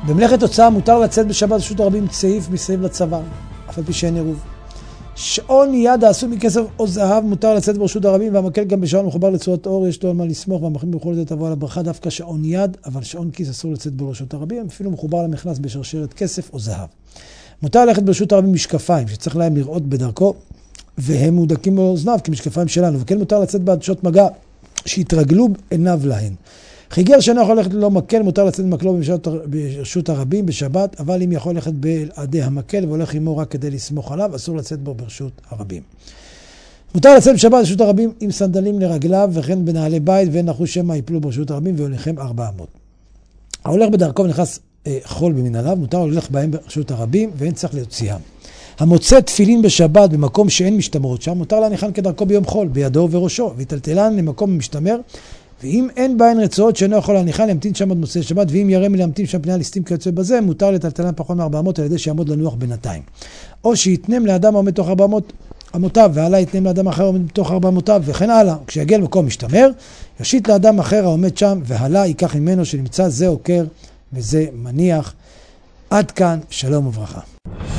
במלאכת הוצאה מותר לצאת בשבת ברשות הרבים צעיף מסביב לצוואר, אף על פי שאין עירוב. שעון יד העשוי מכסף או זהב מותר לצאת ברשות הרבים, והמקל גם בשעון מחובר לצורת אור, יש לו על מה לסמוך, והמחים בכל זאת תבוא על הברכה, דווקא שעון יד, אבל שעון כיס אסור לצאת ברשות הרבים, אפילו מחובר למכנס בשרשרת כסף או זהב. מותר ללכת ברשות הרבים משקפיים, שצריך להם לראות בדרכו, והם מודקים באוזניו כמשקפיים שלנו, וכן מותר לצאת בעדשות מגע, שהתרגלו עיניו להן. חיגר שאינו יכול ללכת ללא מקל, מותר לצאת מקלו ברשות הרבים בשבת, אבל אם יכול ללכת בעדי המקל והולך עמו רק כדי לסמוך עליו, אסור לצאת בו ברשות הרבים. מותר לצאת בשבת ברשות הרבים עם סנדלים לרגליו, וכן בנעלי בית, ואין נחוש שמא יפלו ברשות הרבים והוליכם 400. ההולך בדרכו ונכנס חול במנהליו, מותר ללך בהם ברשות הרבים, ואין צריך להוציאם. המוצא תפילין בשבת במקום שאין משתמרות שם, מותר להניחן כדרכו ביום חול, בידו ובראשו, ויטלטלן למקום משתמר, ואם אין בהן רצועות שאינו יכול להניחן, להמתין שם עד מוצאי שבת, ואם יראה מלהמתין שם פני הליסטים כיוצא בזה, מותר לטלטלן פחות מ-400 על ידי שיעמוד לנוח בינתיים. או שיתנם לאדם העומד תוך 400 אמותיו, ועלה יתנם לאדם אחר העומד בתוך 400, וכן הלאה. כשיגיע למקום משתמר, יושיט לאדם אחר העומד שם, והלה ייקח ממנו שנמצא זה עוקר וזה מניח. עד כאן, שלום וברכה.